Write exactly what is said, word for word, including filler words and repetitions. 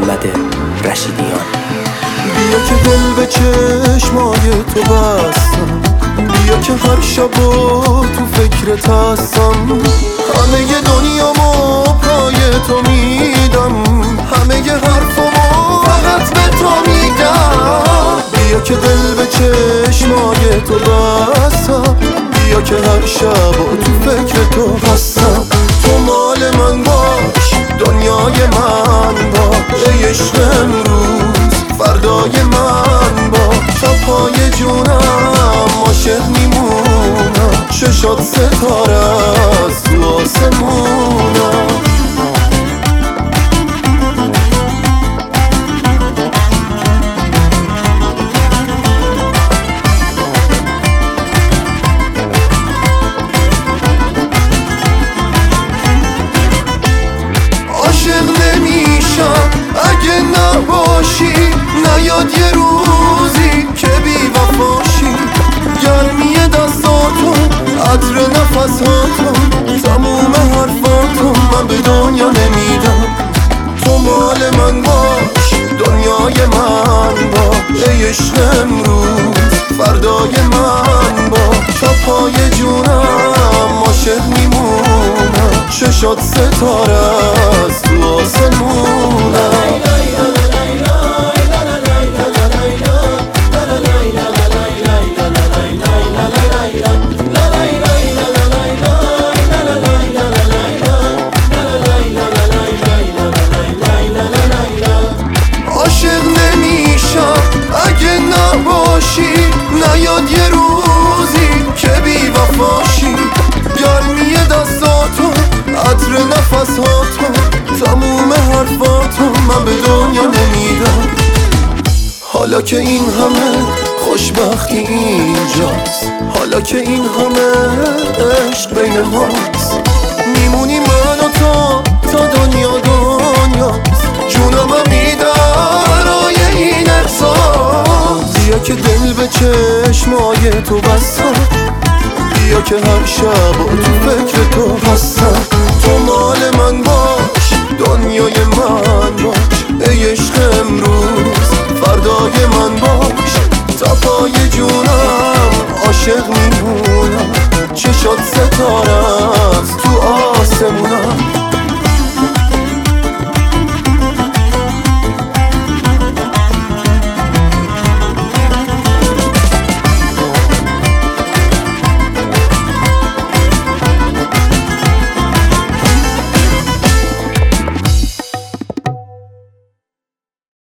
محمد رشیدیان. بیا که دل به چشمای تو بستم، بیا که هر شب و تو فکرت هستم. همه دنیامو پای تو میدم، همه حرفامو فقط به تو میگم. بیا که دل به چشمای تو بستم، بیا که هر شب و تو فکر تو هستم. تو مال من باش، دنیای من باش، ای عشق امروز فردای من باش. تا پای جونم عاشق میمونم، چشات ستاره از تو آسمونم. اگه نباشی نیاد یه روزی که بی وفاشی. گرمی دستاتون، عطر نفساتون، تموم حرفاتون من به دنیا نمیدم. تو مال من باش، دنیای من باش، ای عشق امروز فردای من باش. تا پای جونم عاشق میمونم، چشات ستاره از تو آسمونم. اگه نباشی نیاد یه روزی که بی وفاشی. گرمی دستاتون، عطر نفساتون، تموم حرفاتون من به دنیا نمیدم. حالا که این همه خوشبختی اینجاست، حالا که این همه عشق بین ماست، میمونی من و تو تا دنیا دنیاست. جونم میدارای این احساس. بیا که دل به چشمای تو بستم، بیا که هر شب و تو فکر تو هستم. تو مال من باش، دنیای من باش، ای عشق امروز فردای من باش. تا پای جونم عاشق میمونم، چشات ستاره